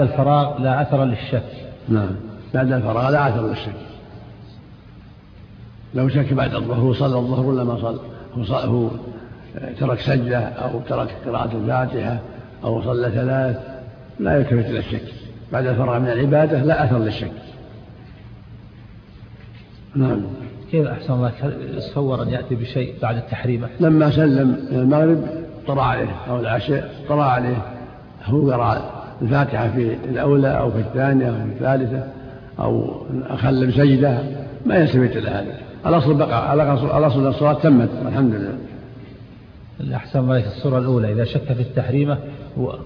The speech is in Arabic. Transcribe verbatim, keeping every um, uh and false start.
الفراغ لا أثر للشك. نعم، بعد الفراغ لا أثر للشك. لو شك بعد الظهر هو صلى الظهر ولا ما صلى، هو ترك سجدة أو ترك قراءة الفاتحة أو صلى ثلاث، لا يلتفت إلى الشك. بعد الفراغ من العبادة لا أثر للشك. نعم. كيف أحسن الله يتصور أن يأتي بشيء بعد التحريم؟ لما سلم المغرب طرأ عليه أو العشاء طرأ عليه هو قرأ الفاتحة في الأولى أو في الثانية أو في الثالثة أو أخل بسجدة، ما يلتفت إلى هذا. الأصل بقى، الأصل الصلاة تمت الحمد لله. الأحسن الله في الصورة الأولى إذا شك في التحريمة